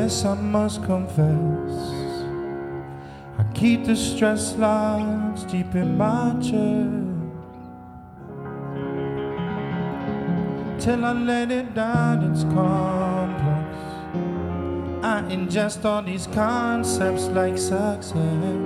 guess I must confess, I keep the stress lines deep in my chest till I let it down. It's complex. I ingest all these concepts like success.